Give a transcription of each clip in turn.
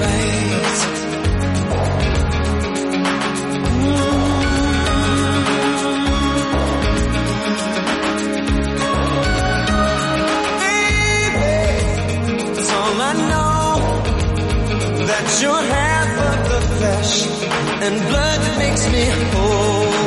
right. Baby, it's all I know, that you're half of the flesh and blood that makes me whole.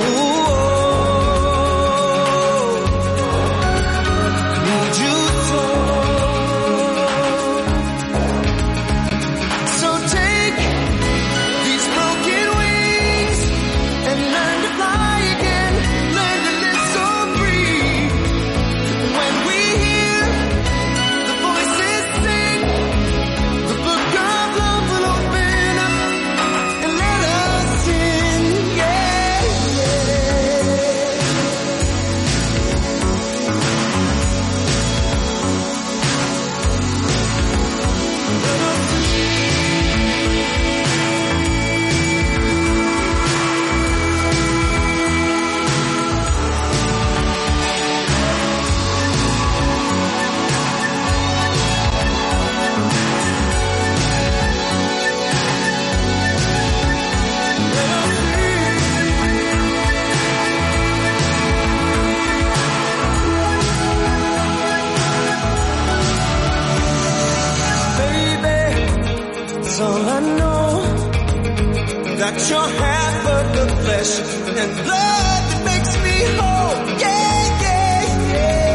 That you're half of the flesh and blood that makes me whole. Yeah, yeah,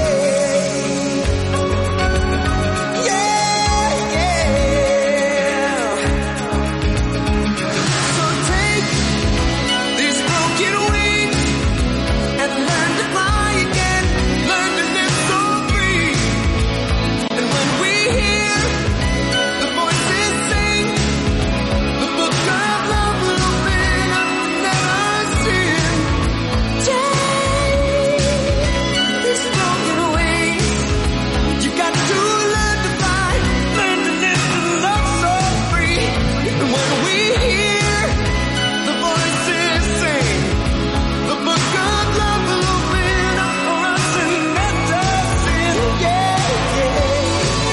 yeah. Yeah, yeah. So take these broken wings and learn to fly again. Learn to live so free. And when we hear the voices sing the book of love will open up and never sin. Take these broken wings. You got to learn to fly, learn to live and love so free. And when we hear the voices sing, the book of love will open up for us and let us in. Yeah, yeah.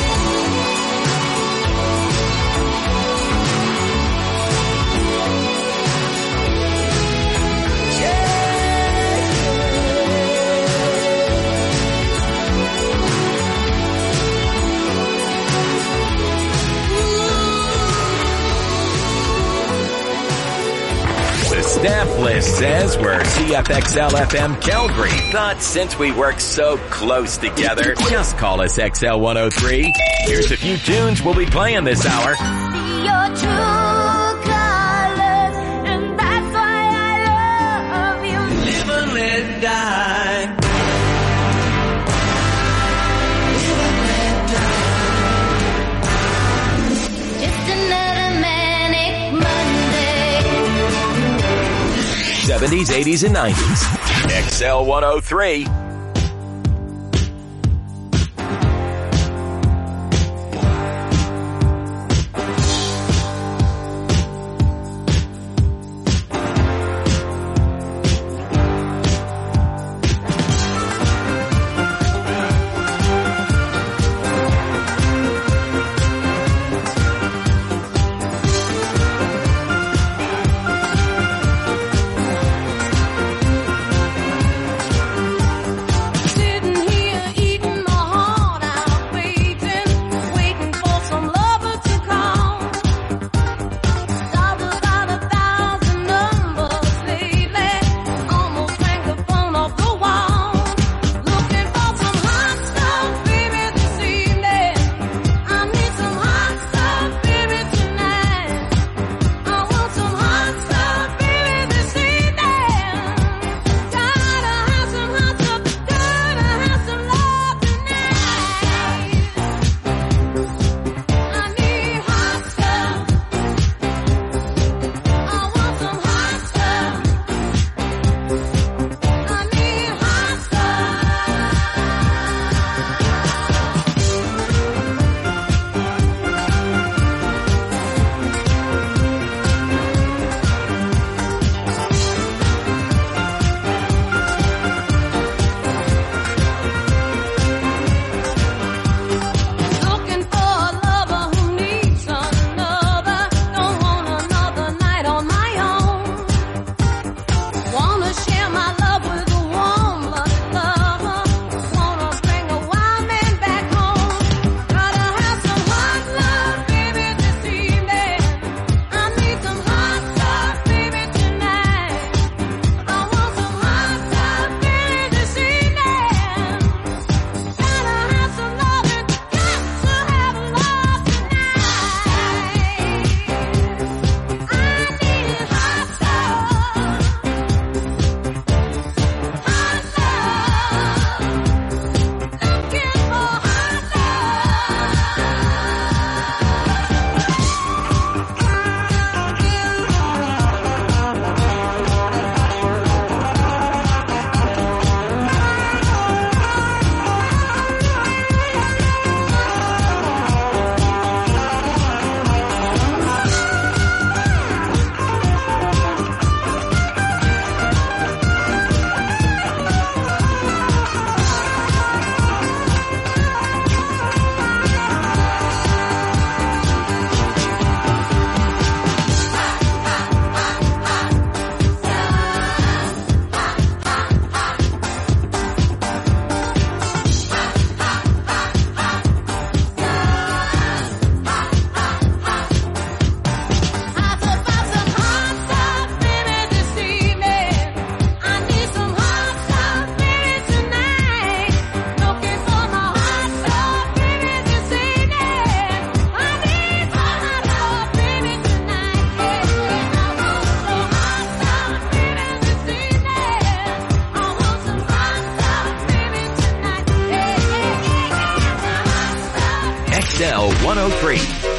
The staff list says we're CFXL FM Calgary, but since we work so close together, just call us XL103. Here's a few tunes we'll be playing this hour. See your true colors, and that's why I love you. Live and let die. Just another manic Monday. 70s, 80s, and 90s. XL103. 103.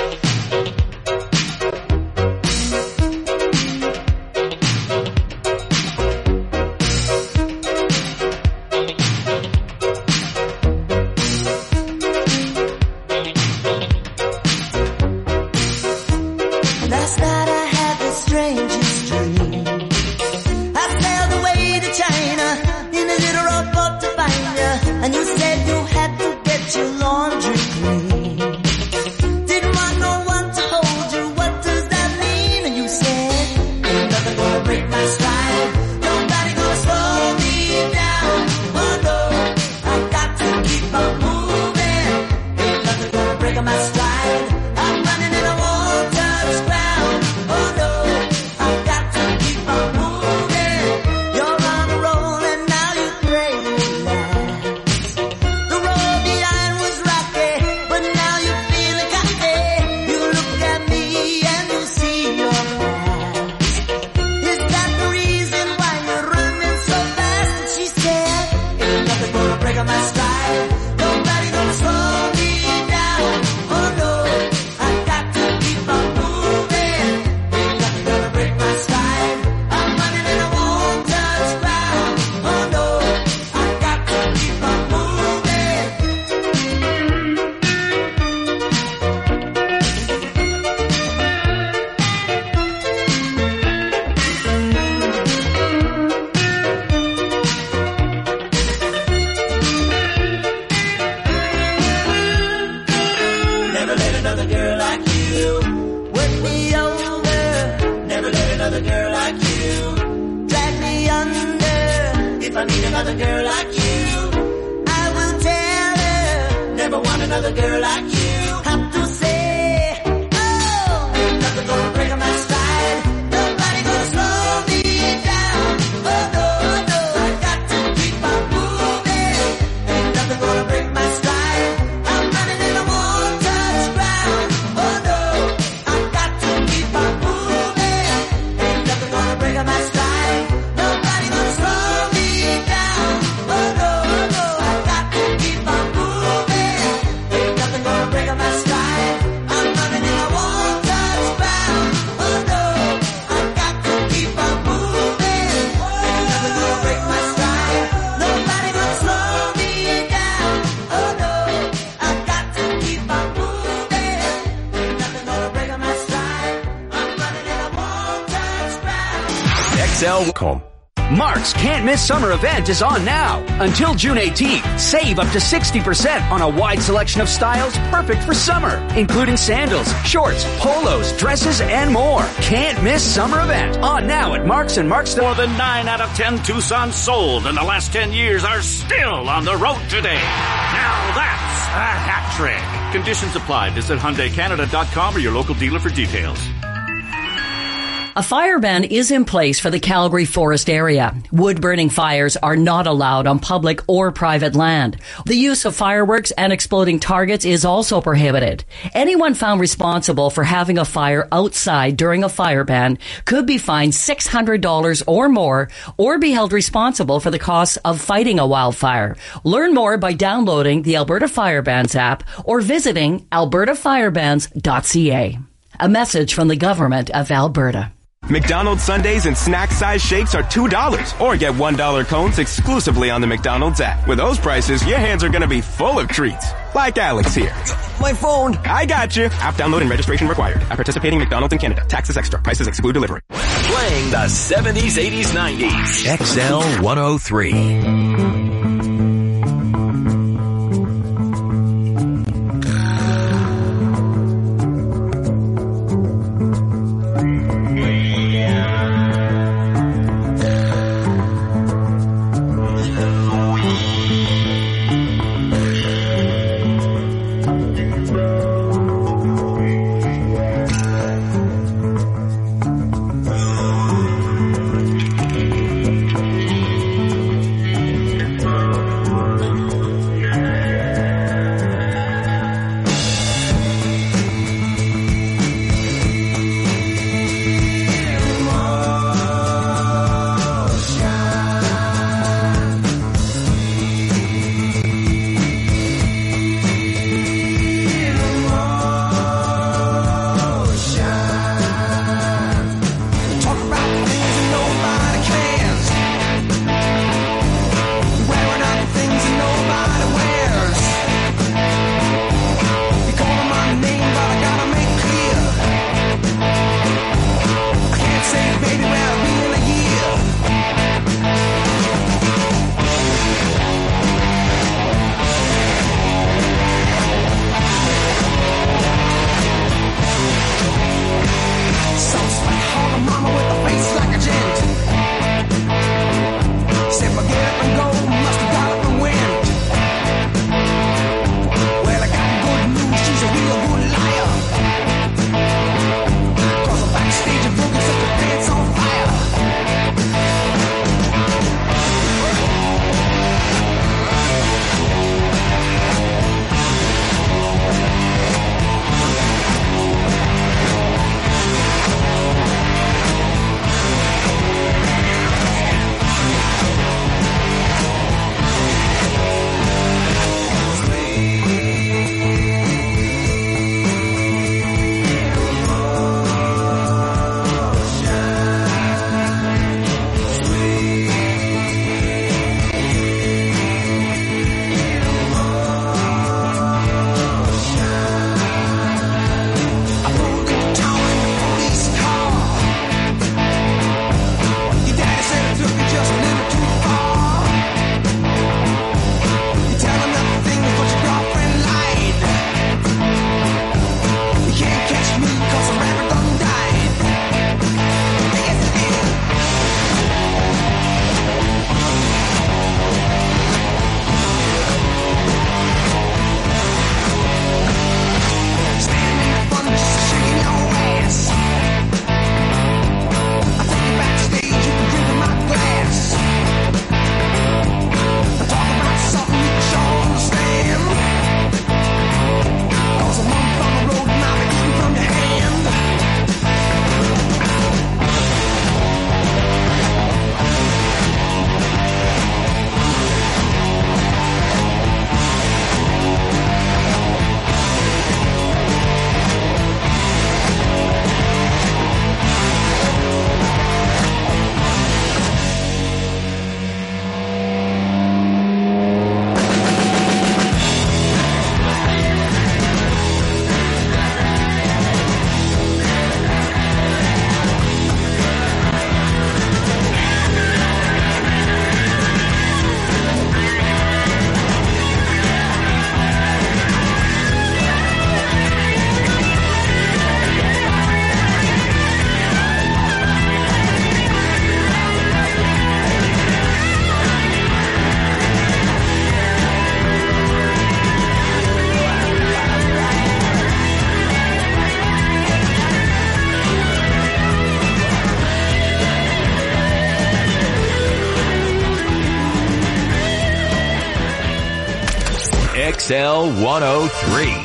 Last night I had the strangest dream. I sailed away to China in a little rowboat to find you, and you said you had to get your laundry clean. Didn't want no one to hold you, what does that mean? And you said, ain't nothing gonna break my stride, nobody gonna slow me down. Oh no, I got to keep on moving, ain't nothing gonna break my stride. I'm running and I won't touch ground. Oh no, I've got to keep on moving. You're on a roll and now you pray to last. The road behind was rocky, but now you're feeling cocky. You look at me and you see your past. Is that the reason why you're running so fast? And she said, ain't nothing gonna break on my stride, nobody gonna slow me down. Oh no, I've got to keep on moving, ain't nothing gonna break my stride. I'm running and I won't touch ground. Oh no, I've got to keep on moving. Never let another girl like you work me over. Never let another girl like you drag me under. If I meet another girl like you, I will tell her. Never want another girl like you. Have to say, oh, ain't nothing gonna break my stride. Nobody gonna slow me down. Oh no, no, I got to keep on moving. Ain't nothing gonna break my stride. I'm running and I won't touch ground. Oh no, I've got to keep on moving. Ain't nothing gonna break my stride. Nobody gonna slow me down. Oh no, no, I've got to keep on moving. Ain't nothing gonna break my stride. I'm running and I won't touch ground. Oh no, I've got to keep on moving. Ain't nothing gonna break my stride. Nobody gonna slow me down. Oh no, I've got to keep on moving. Ain't nothing gonna break my stride. I'm running and I won't touch ground. XL.com. Mark's Can't Miss Summer event is on now. Until June 18th, save up to 60% on a wide selection of styles perfect for summer, including sandals, shorts, polos, dresses, and more. Can't Miss Summer event on now at Mark's and Mark's. More than 9 out of 10 Tucson's sold in the last 10 years are still on the road today. Now that's a hat trick. Conditions apply. Visit HyundaiCanada.com or your local dealer for details. A fire ban is in place for the Calgary Forest area. Wood-burning fires are not allowed on public or private land. The use of fireworks and exploding targets is also prohibited. Anyone found responsible for having a fire outside during a fire ban could be fined $600 or more, or be held responsible for the costs of fighting a wildfire. Learn more by downloading the Alberta Fire Bans app or visiting albertafirebans.ca. A message from the Government of Alberta. McDonald's sundaes and snack-size shakes are $2, or get $1 cones exclusively on the McDonald's app. With those prices, your hands are going to be full of treats. Like Alex here. My phone. I got you. App download and registration required. At participating McDonald's in Canada. Taxes extra. Prices exclude delivery. Playing the 70s, 80s, 90s. XL 103. XL 103.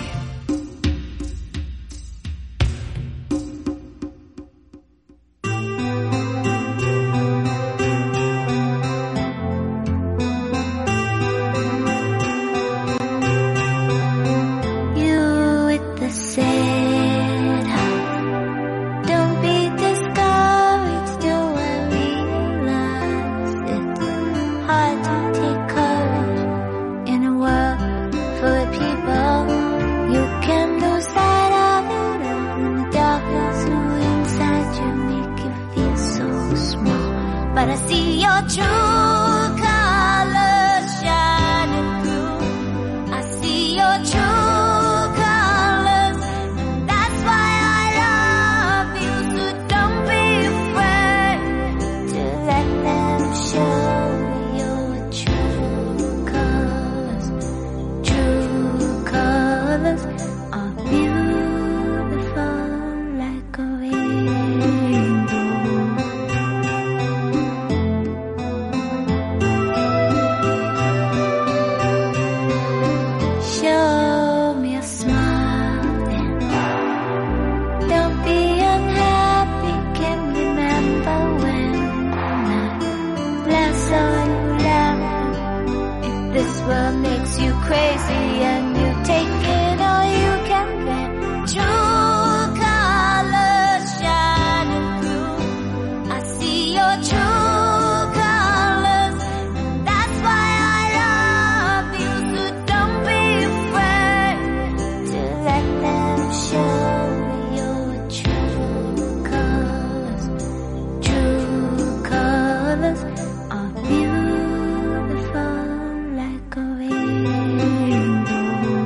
But I see your true colors shining through. I see your true colors, and that's why I love you. So don't be afraid to let them show your true colors. True colors are beautiful like a rainbow. Show me a smile and don't be unhappy. Can remember when I last saw you laugh. If this world makes you crazy and you take it all you can bear, true colors shining through. I see your true colors, and that's why I love you. So don't be afraid to let them show your true colors. True colors are beautiful like a rainbow.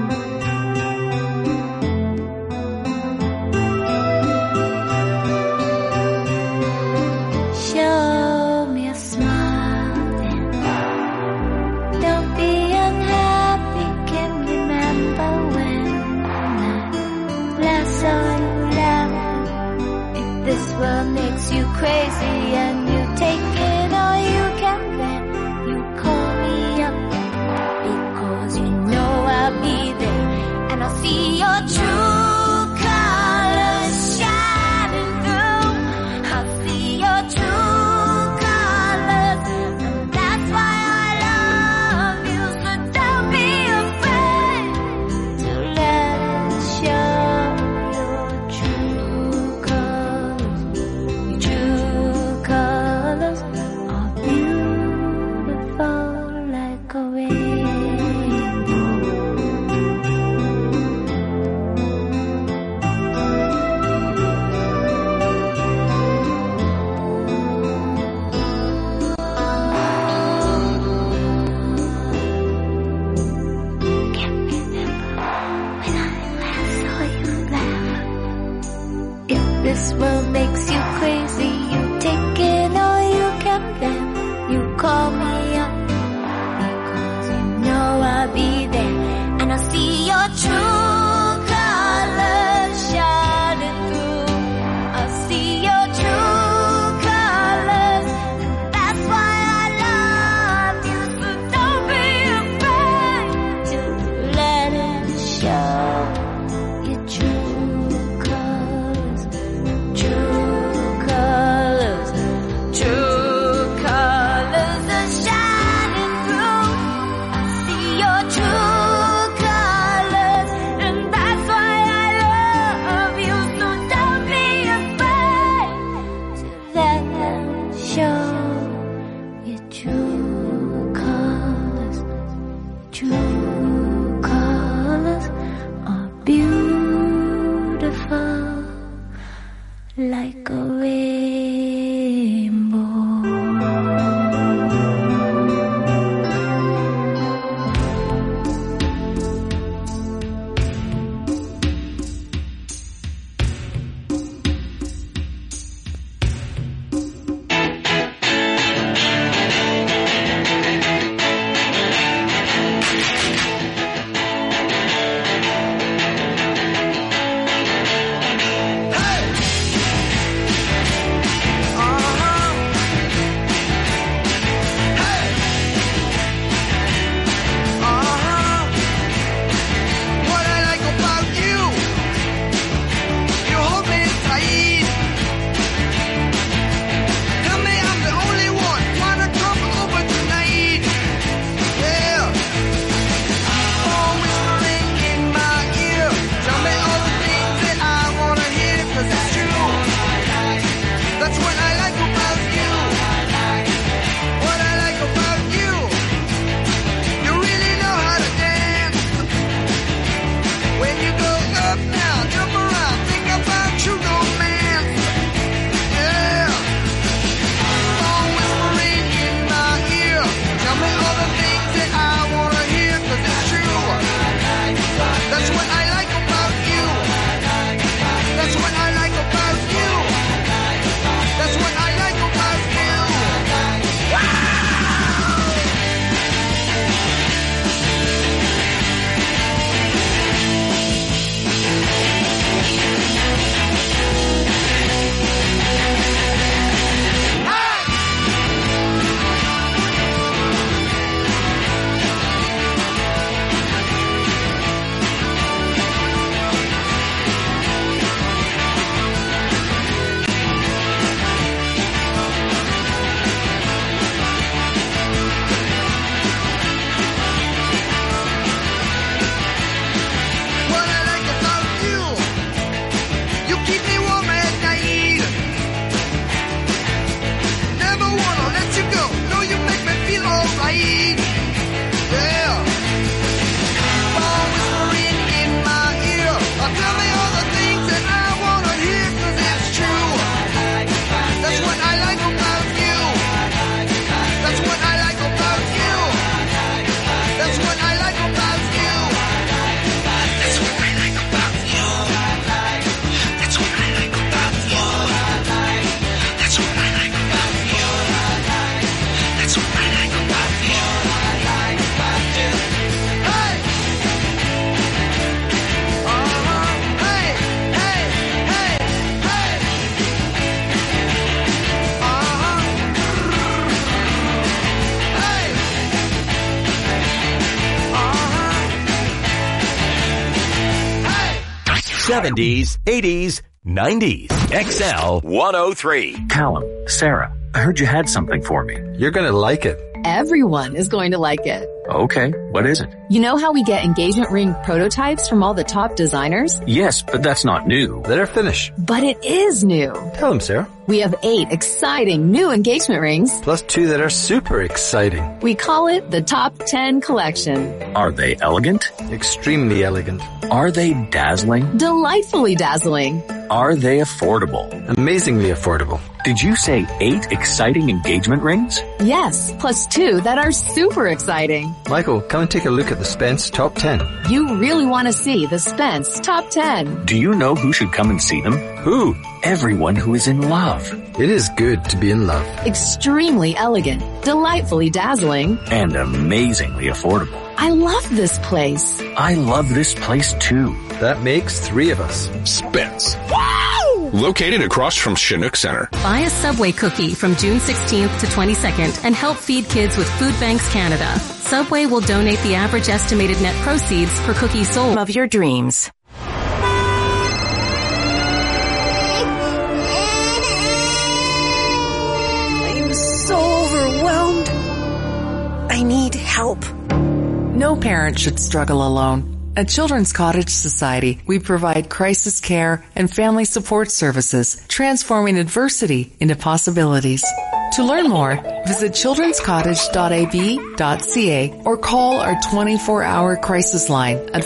Show me a smile and don't be unhappy. Can remember when I last saw you laugh. If this world makes you crazy and you take it all you can bear, you call me up because you know I'll be there, and I'll see your true colors shining through. I'll see your true colors, and that's why I love you. So don't be afraid to let it show your true colors. True colors are beautiful like a rainbow. Can't remember when I last saw you laugh. If this world makes you crazy, you take it all you can bear. You call me up because you know I'll be there, and I'll see your true colors shining through. I'll see your true colors, and that's why I love you. So don't be afraid to let it show your true colors. True colors, true colors are shining through. I see your true colors, 70s, 80s, 90s. XL 103. Callum, Sarah, I heard you had something for me. You're gonna like it. Everyone is going to like it. Okay, what is it? You know how we get engagement ring prototypes from all the top designers? Yes, but that's not new. Let her finish. But it is new. Tell them, Sarah. We have 8 exciting new engagement rings. Plus 2 that are super exciting. We call it the Top 10 Collection. Are they elegant? Extremely elegant. Are they dazzling? Delightfully dazzling. Are they affordable? Amazingly affordable. Did you say 8 exciting engagement rings? Yes, plus 2 that are super exciting. Michael, come and take a look at the Spence Top 10. You really want to see the Spence Top 10. Do you know who should come and see them? Who? Everyone who is in love. It is good to be in love. Extremely elegant, delightfully dazzling, and amazingly affordable. I love this place. I love this place too. That makes 3 of us. Spence. Wow! Located across from Chinook Center. Buy a Subway cookie from June 16th to 22nd and help feed kids with Food Banks Canada. Subway will donate the average estimated net proceeds per cookie sold of your dreams. I'm so overwhelmed. I need help. No parent should struggle alone. At Children's Cottage Society, we provide crisis care and family support services, transforming adversity into possibilities. To learn more, visit childrenscottage.ab.ca or call our 24-hour crisis line at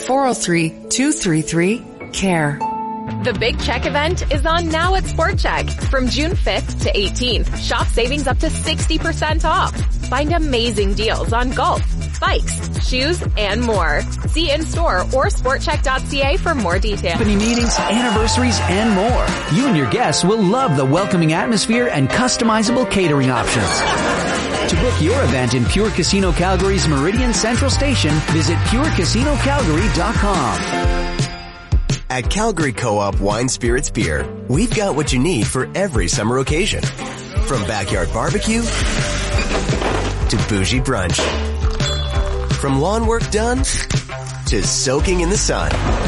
403-233-CARE. The Big Check event is on now at Sport Check. From June 5th to 18th, shop savings up to 60% off. Find amazing deals on golf, bikes, shoes, and more. See in-store or sportcheck.ca for more details. Company meetings, anniversaries, and more. You and your guests will love the welcoming atmosphere and customizable catering options. To book your event in Pure Casino Calgary's Meridian Central Station, visit purecasinoCalgary.com. At Calgary Co-op Wine Spirits Beer, we've got what you need for every summer occasion. From backyard barbecue to bougie brunch. From lawn work done to soaking in the sun.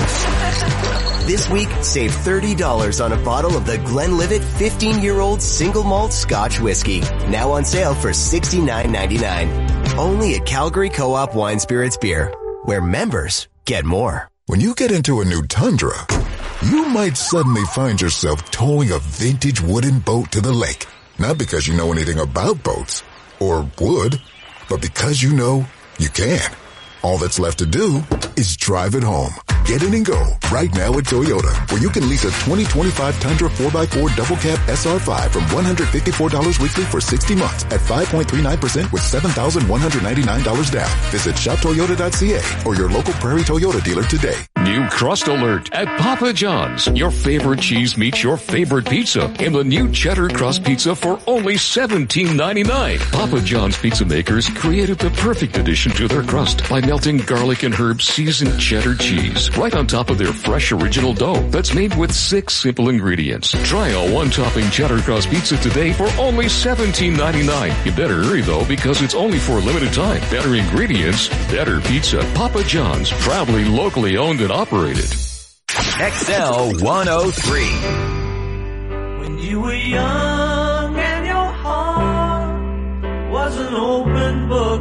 This week, save $30 on a bottle of the Glenlivet 15-year-old single malt Scotch whiskey. Now on sale for $69.99. Only at Calgary Co-op Wine Spirits Beer, where members get more. When you get into a new Tundra, you might suddenly find yourself towing a vintage wooden boat to the lake. Not because you know anything about boats, or would, but because you know you can. All that's left to do is drive it home. Get in and go right now at Toyota, where you can lease a 2025 Tundra 4x4 double cab SR5 from $154 weekly for 60 months at 5.39% with $7,199 down. Visit shoptoyota.ca or your local Prairie Toyota dealer today. New crust alert at Papa John's. Your favorite cheese meets your favorite pizza in the new cheddar crust pizza for only $17.99. Papa John's pizza makers created the perfect addition to their crust by melting garlic and herb seasoned cheddar cheese right on top of their fresh original dough that's made with 6 simple ingredients. Try a one-topping cheddar crust pizza today for only $17.99. You better hurry though, because it's only for a limited time. Better ingredients, better pizza. Papa John's, proudly locally owned and operated. XL 103. When you were young and your heart was an open book,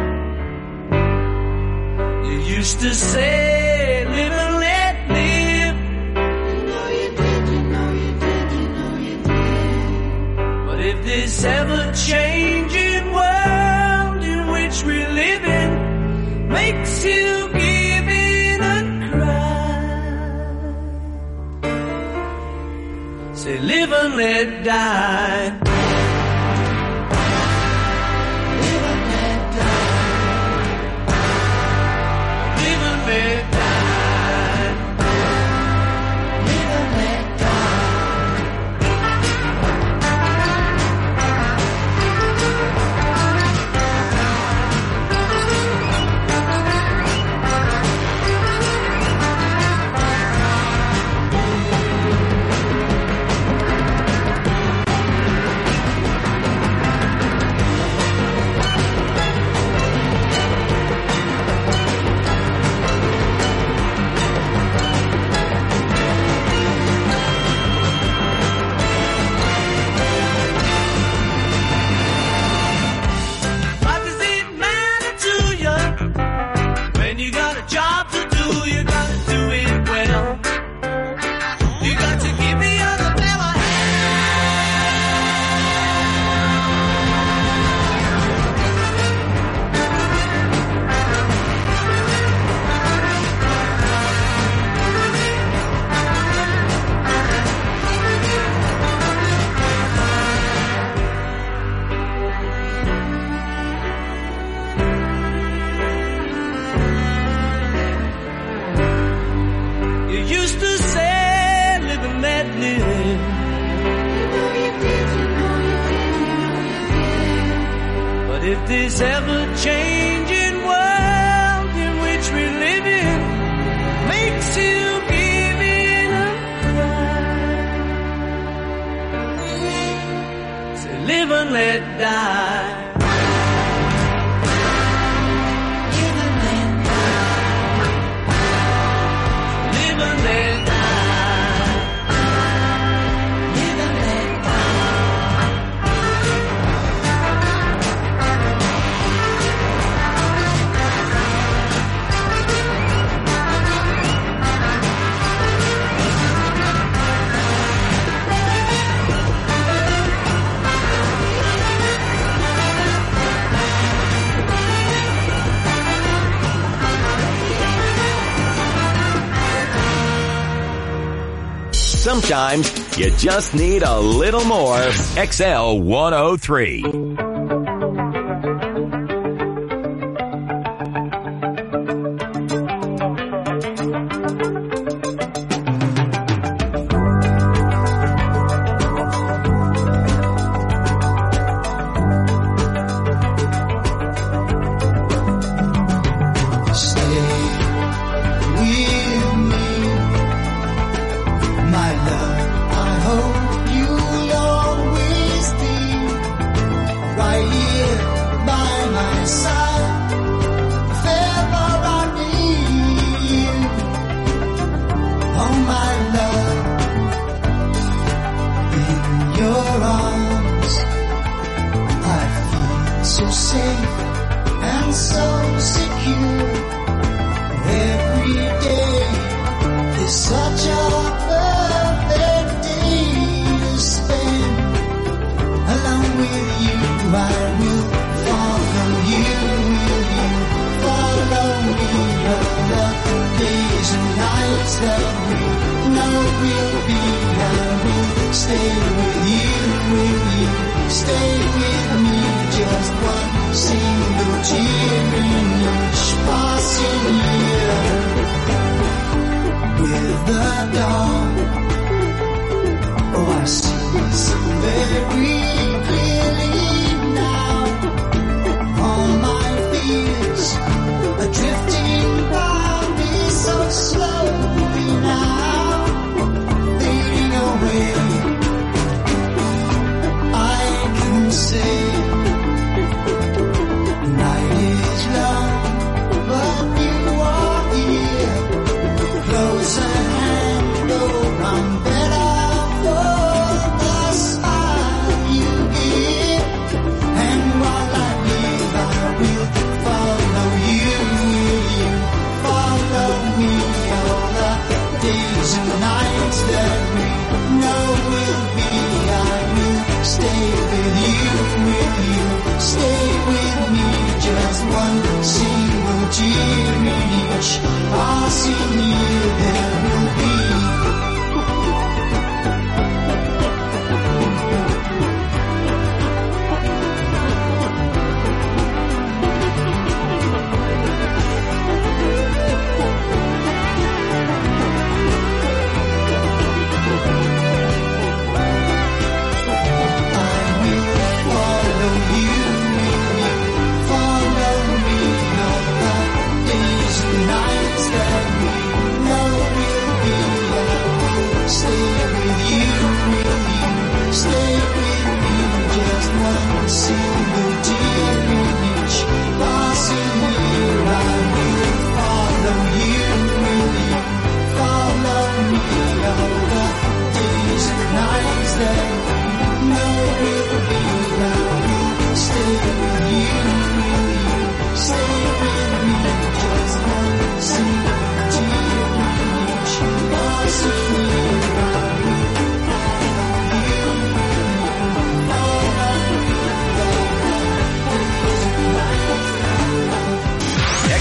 you used to say, live and let live. You know you did, you know you did, you know you did. But if this ever-changing world in which we live in makes you give in and cry, say live and let die. this ever-changing world in which we live in makes you give it a try. So live and let die. Live and let die. Live and let die. Live and let Sometimes you just need a little more XL 103. close at hand.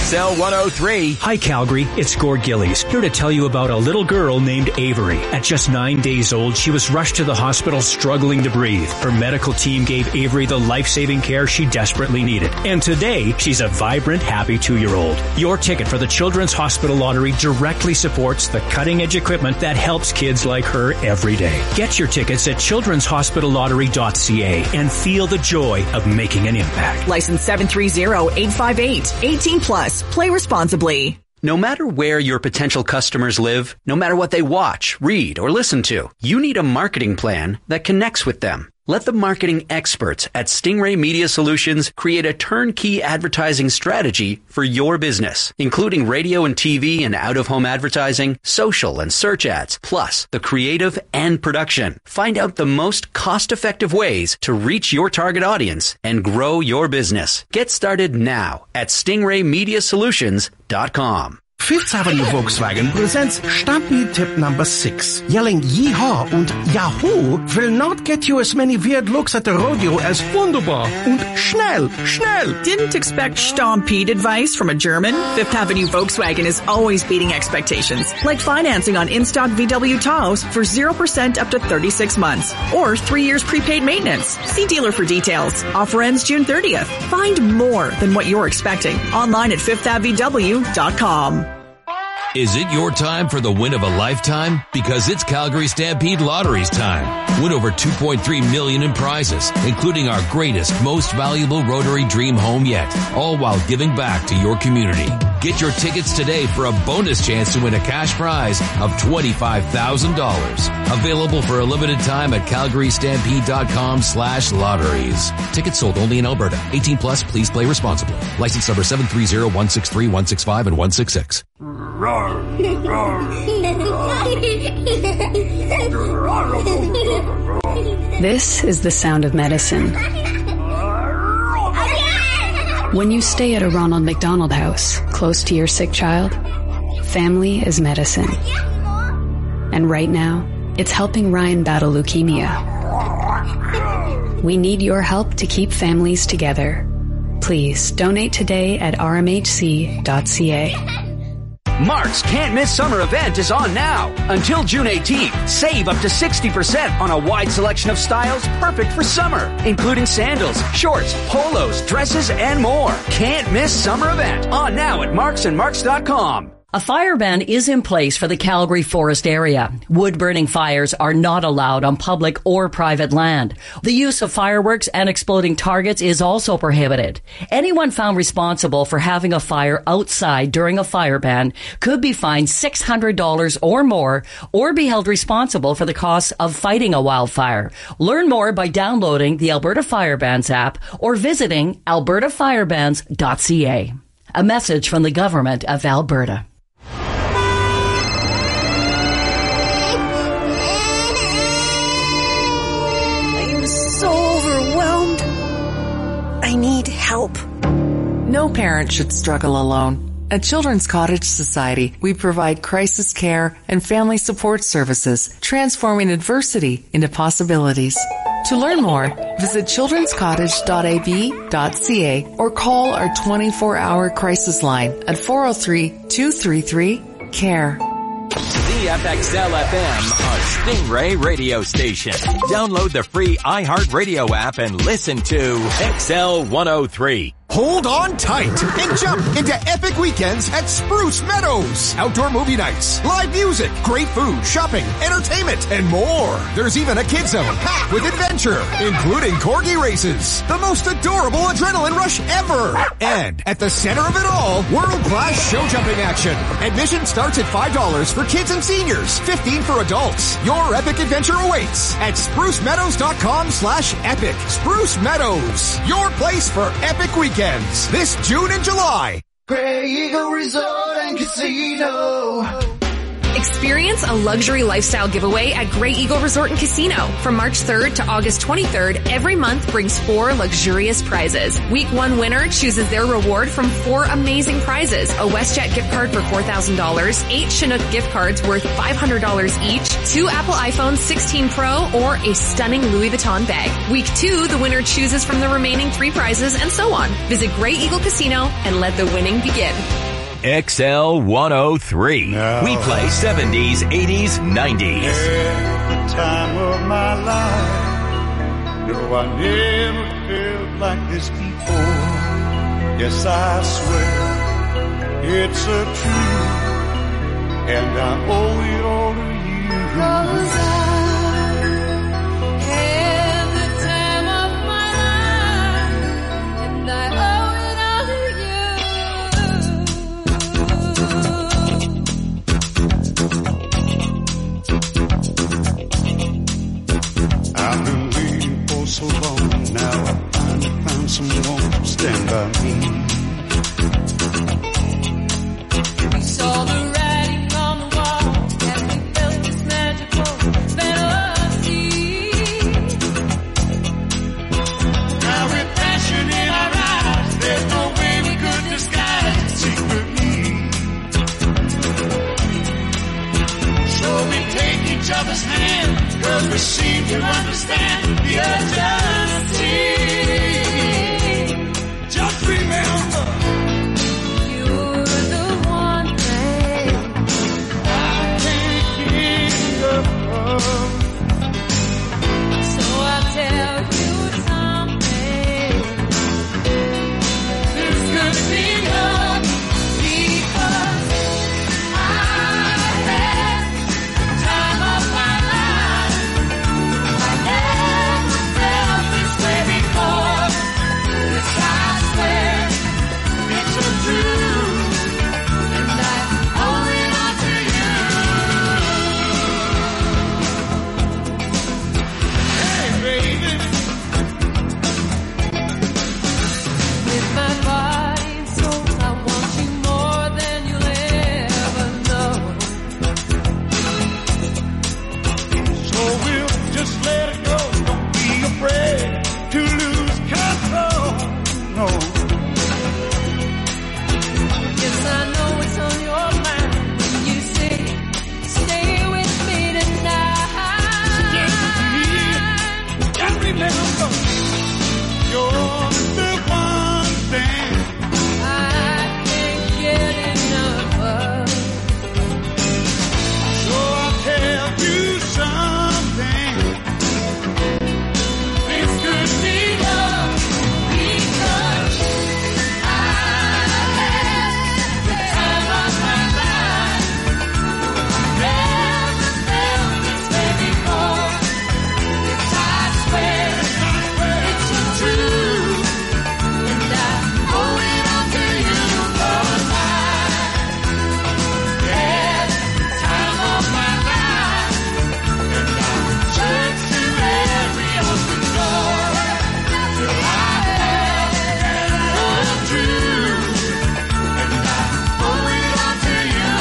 XL 103. Hi, Calgary. It's Gord Gillies, here to tell you about a little girl named Avery. At just 9 days old, she was rushed to the hospital struggling to breathe. Her medical team gave Avery the life-saving care she desperately needed. And today, she's a vibrant, happy 2-year-old. Your ticket for the Children's Hospital Lottery directly supports the cutting-edge equipment that helps kids like her every day. Get your tickets at childrenshospitallottery.ca and feel the joy of making an impact. License 730-858. 18 plus. Play responsibly. No matter where your potential customers live, no matter what they watch, read, or listen to, you need a marketing plan that connects with them. Let the marketing experts at Stingray Media Solutions create a turnkey advertising strategy for your business, including radio and TV and out-of-home advertising, social and search ads, plus the creative and production. Find out the most cost-effective ways to reach your target audience and grow your business. Get started now at StingrayMediaSolutions.com. Fifth Avenue Volkswagen presents Stampede Tip number 6. Yelling Yeehaw und Yahoo will not get you as many weird looks at the rodeo as wunderbar und schnell. Didn't expect Stampede advice from a German? Fifth Avenue Volkswagen is always beating expectations, like financing on in-stock VW Taos for 0% up to 36 months, or 3 years prepaid maintenance. See dealer for details. Offer ends June 30th. Find more than what you're expecting online at fifthAvW.com. Is it your time for the win of a lifetime? Because it's Calgary Stampede Lottery's time. Win over $2.3 million in prizes, including our greatest, most valuable Rotary Dream Home yet, all while giving back to your community. Get your tickets today for a bonus chance to win a cash prize of $25,000. Available for a limited time at calgarystampede.com/lotteries. Tickets sold only in Alberta. 18 plus, please play responsibly. License number 730-163-165 and 166. This is the sound of medicine. When you stay at a Ronald McDonald House, close to your sick child, family is medicine. And right now, it's helping Ryan battle leukemia. We need your help to keep families together. Please donate today at rmhc.ca. Mark's Can't Miss Summer event is on now. Until June 18th, save up to 60% on a wide selection of styles perfect for summer, including sandals, shorts, polos, dresses, and more. Can't Miss Summer event on now at marksandmarks.com. A fire ban is in place for the Calgary Forest area. Wood-burning fires are not allowed on public or private land. The use of fireworks and exploding targets is also prohibited. Anyone found responsible for having a fire outside during a fire ban could be fined $600 or more, or be held responsible for the costs of fighting a wildfire. Learn more by downloading the Alberta Fire Bans app or visiting albertafirebans.ca. A message from the Government of Alberta. I need help. No parent should struggle alone. At Children's Cottage Society, we provide crisis care and family support services, transforming adversity into possibilities. To learn more, visit childrenscottage.ab.ca or call our 24-hour crisis line at 403-233-CARE. CFXL-FM, a Stingray radio station. Download the free iHeartRadio app and listen to XL 103. Hold on tight and jump into epic weekends at Spruce Meadows. Outdoor movie nights, live music, great food, shopping, entertainment, and more. There's even a kid zone packed with adventure, including corgi races, the most adorable adrenaline rush ever. And at the center of it all, world-class show jumping action. Admission starts at $5 for kids and seniors, $15 for adults. Your epic adventure awaits at sprucemeadows.com/epic. Spruce Meadows, your place for epic weekends this June and July. Grey Eagle Resort and Casino. Experience a luxury lifestyle giveaway at Grey Eagle Resort and Casino. From March 3rd to August 23rd, every month brings 4 luxurious prizes. Week 1 winner chooses their reward from 4 amazing prizes. A WestJet gift card for $4,000, 8 Chinook gift cards worth $500 each, 2 Apple iPhone 16 Pro, or a stunning Louis Vuitton bag. Week 2, the winner chooses from the remaining 3 prizes, and so on. Visit Grey Eagle Casino and let the winning begin. XL 103. We play 70s, 80s, 90s. At the time of my life, no, I never felt like this before. Yes, I swear it's a truth, and I owe it all to you. 'Cause I had the time of my life, and I owe it all to you. I've been waiting for so long now. I finally found someone to stand by me. We saw the writing on the wall, and we felt this magical fantasy. Now with passion in our eyes, there's no way we could disguise it secretly. So we take each other's hand, 'cause we seem to understand the urgency. Just remember, you're the one thing I can't get enough of. So I'll tell you something. This could be love, because I had the time of my life. I never felt this way before. Yes, I swear it's a truth, and I owe it all to you. Hey, baby, with my body and soul, I want you more than you'll ever know. So we'll just let it go. Don't be afraid to lose control. No. Yes, I know it's on your mind when you say, stay with me tonight. Stay with me. And remember, you're the one thing I can't get enough of. So I'll tell you something. This could be love, because I had the time of my life. Never felt this way before. Yes, I swear it's a truth, and I owe it all to you. 'Cause I had the time of my life, and I turned to every open door till I had the truth, and I owe it all to you.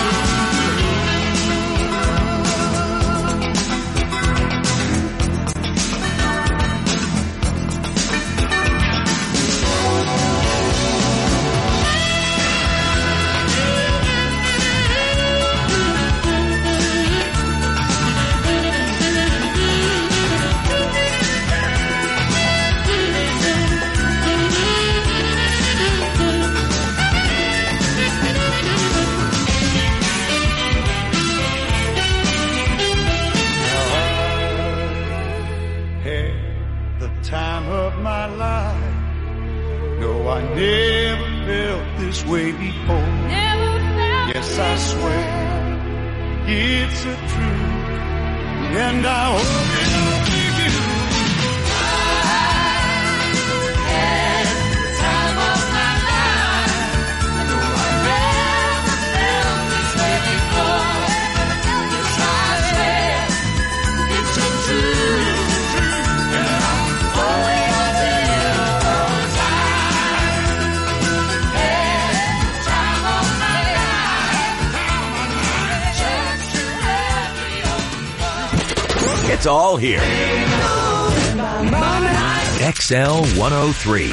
Had the time of my life. No, I never felt this way before. Yes, I swear it's a truth, and I owe it all to you. Had the time of my life. No, I never felt this way before. Yes, I swear it's a truth, and I owe it all to you. 'Cause I had the time of my life. Just to It's all here. XL 103.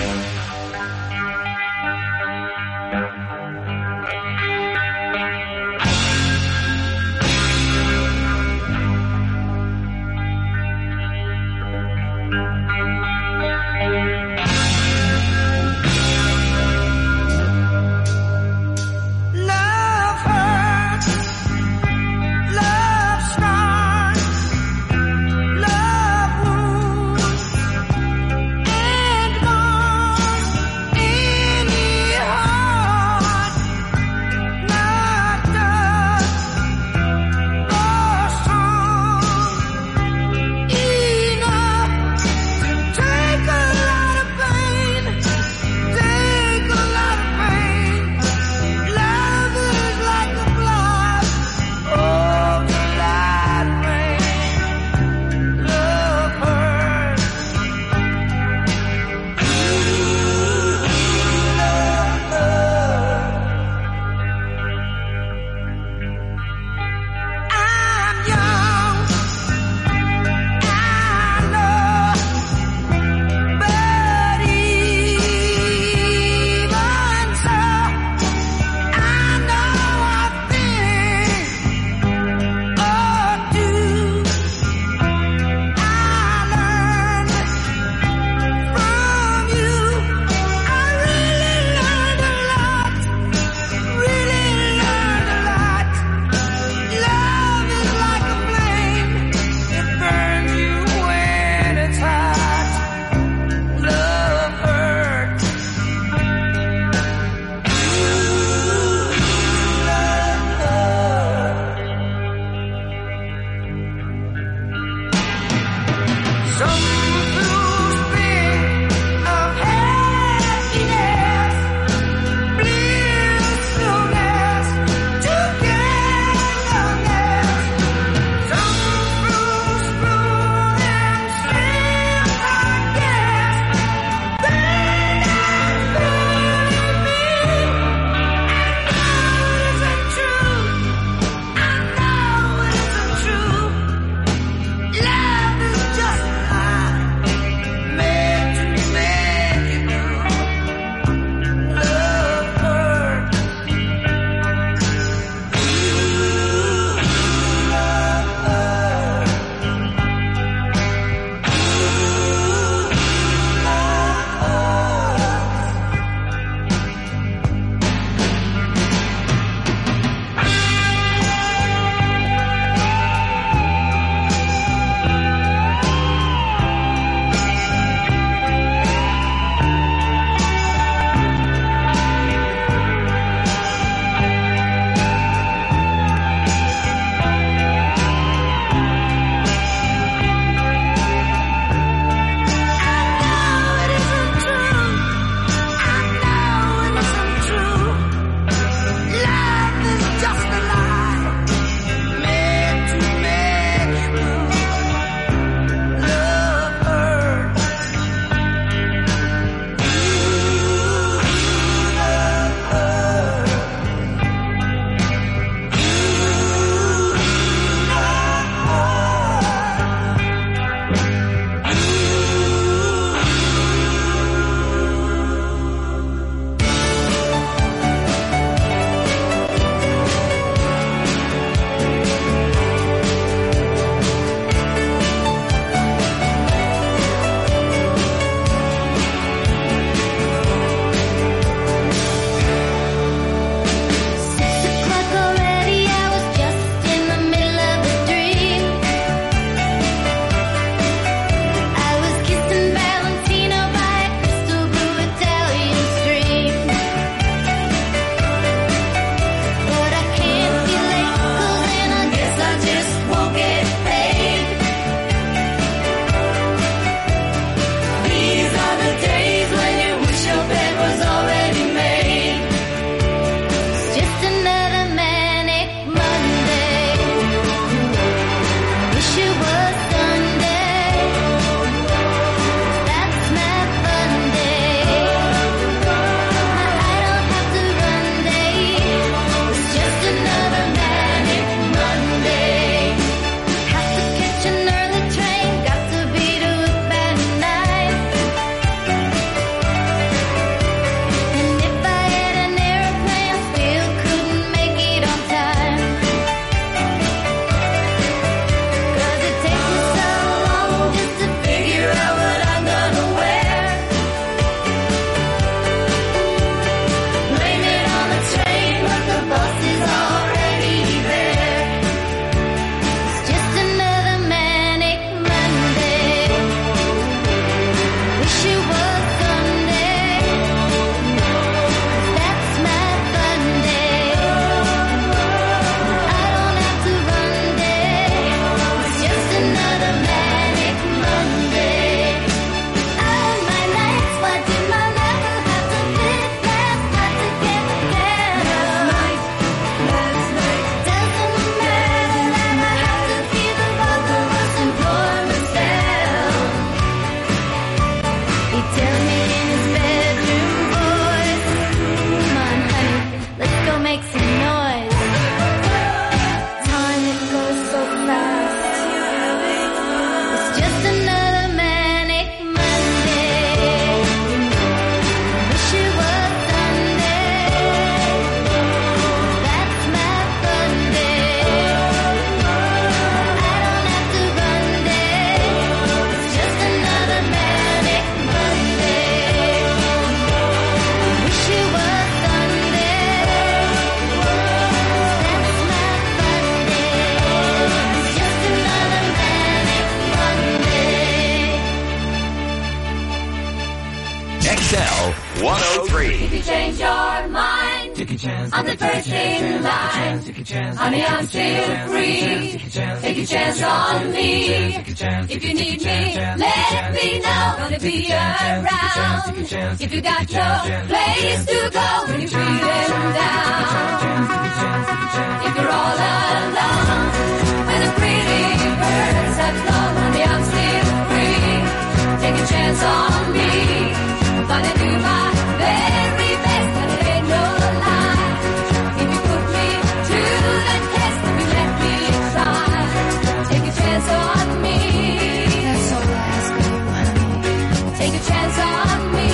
103. If you change your mind, take a chance. I'm the first in line. Honey, I'm still free. Take a chance on me. If you need me, let me know. Gonna be around. If you got no place to go when you're feeling down. If you're all alone, when the pretty birds have flown, honey, I'm still free. Take a chance on me. Gonna do my very best, and it ain't no lie. If you put me to the test, if you let me try, take a chance on me. That's all I ask of you, honey. Take a chance on me.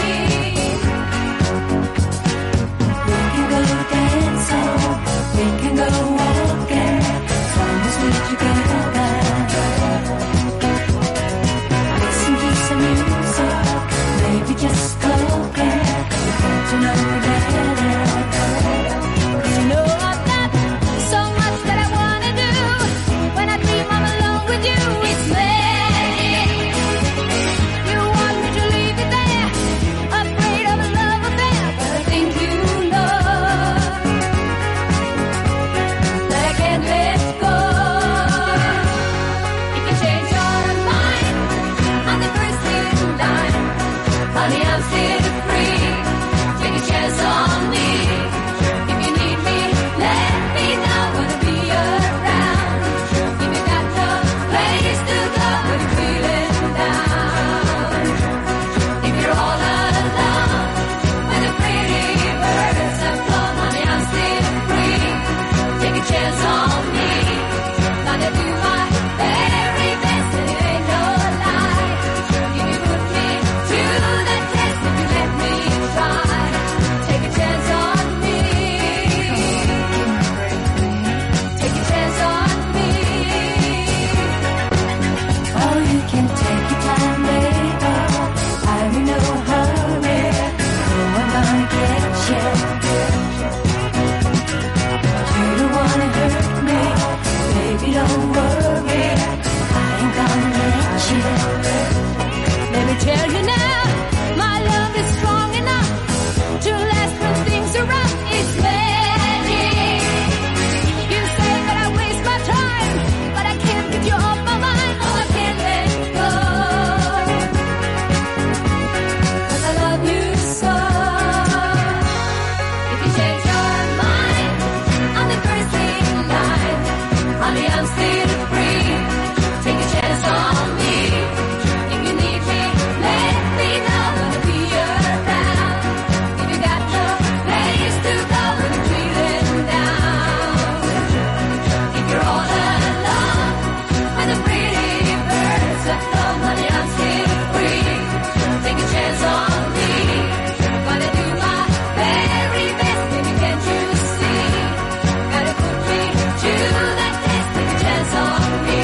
We can go dancing, we can go walking, as long as we're together. Listen to some music, maybe just talking, get to know you better. 'Cause you know I've got so much that I wanna do. When I dream I'm alone with you, it's magic. You want me to leave it there, afraid of a love affair, but I think you know that I can't let go. If you change your mind, I'm the first in line. Honey, I'm still free. Take a chance on me. If you need me, let me know. Gonna be around. If you got no place to go when you're feeling down. If you're all alone, when the pretty birds have flown, honey, I'm still free. Take a chance on me. Gonna do my very best, and it ain't no lie. If you put me to the test, if you let me try, take a chance on me. Take a chance on me. Oh, you can take your time, baby. I'm in no hurry. No, I'm gonna get you. You don't wanna hurt me, baby, don't worry. I ain't gonna let you. Let me tell you now, my love is strong enough to last when things are rough. It's magic. You say that I waste my time, but I can't get you off my mind. Oh, I can't let go. 'Cause I love you so. If you change your mind, I'm the first in line. Honey, I'm still free. Take a chance on me. If you need me, let me know. Gonna be around. If you got no place to go when you're feeling down. If you're all alone, when the pretty birds have flown, honey, I'm still free. Take a chance on me. Gonna do my very best, baby, can't you see? Gotta put me to the test. Take a chance on me.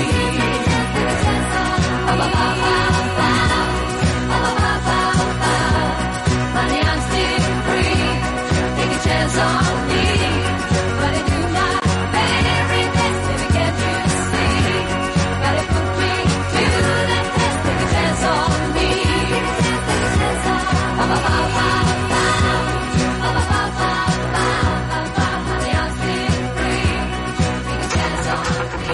Honey, I'm still free. Take a chance on me. Gonna do my very best, baby, can't you see? Gotta put me to the test. Take a chance on me. Honey, I'm still free. Take a chance on me.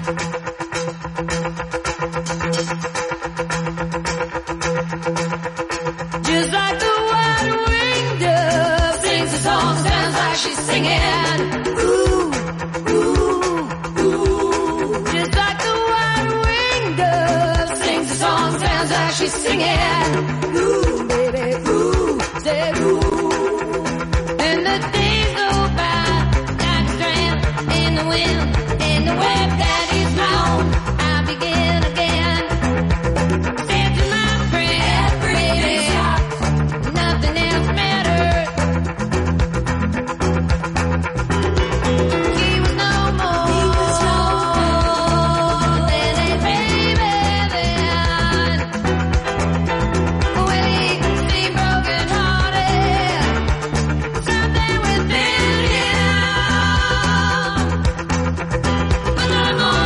Just like the white-winged dove sings a song, sounds like she's singing. Ooh, ooh, ooh. Just like the white-winged dove sings a song, sounds like she's singing. Ooh, baby, ooh, say ooh. And the days go by like a strand in the wind, in the web that is blown. I begin again. Said to my friend, baby, nothing else matters. He was no more than a baby then. When he seemed broken hearted, something within him was no more.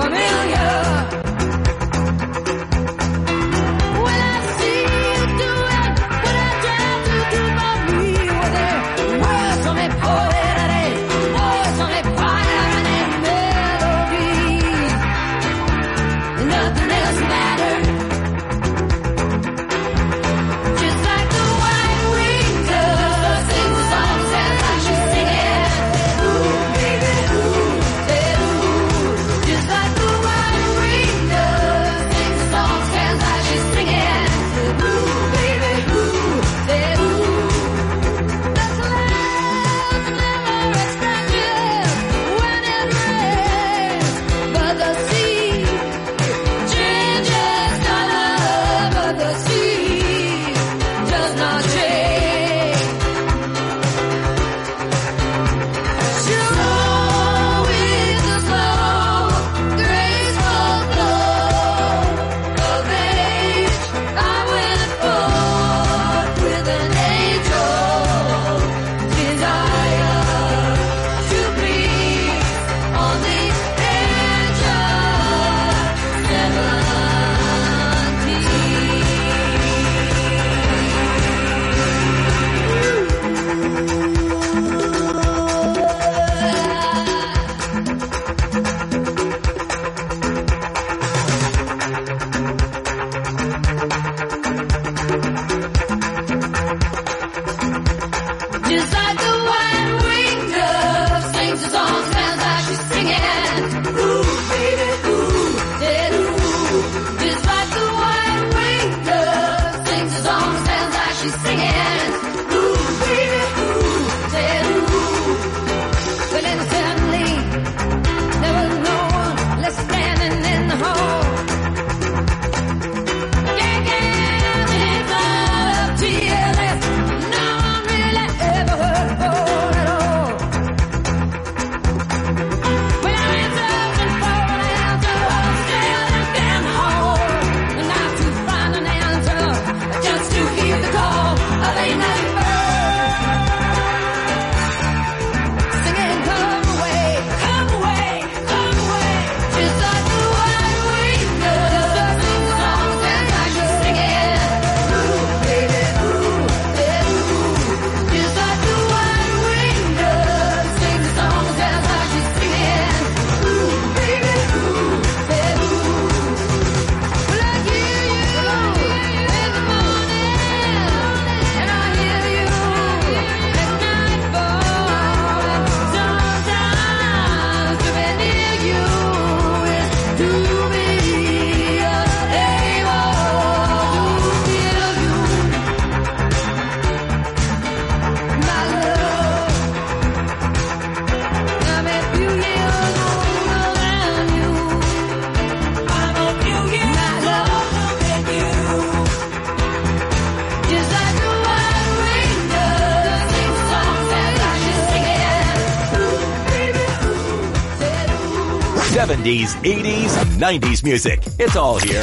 70s, 80s, 90s music. It's all here.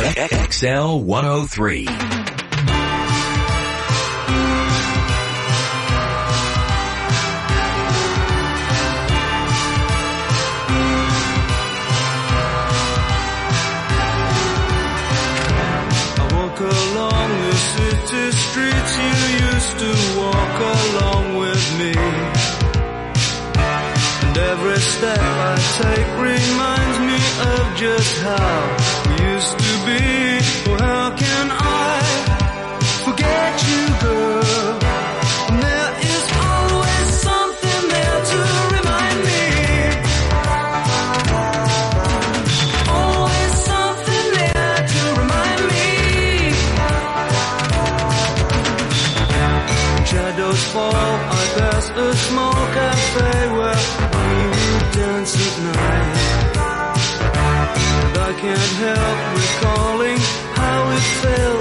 XL 103. Along the city streets you used to walk along with me, and every step I take reminds me of just how we used to be. Oh, how can I forget you, girl? And there is always something there to remind me. Always something there to remind me. Shadows fall, I pass a small cafe where we would dance at night. And I can't help recalling how it felt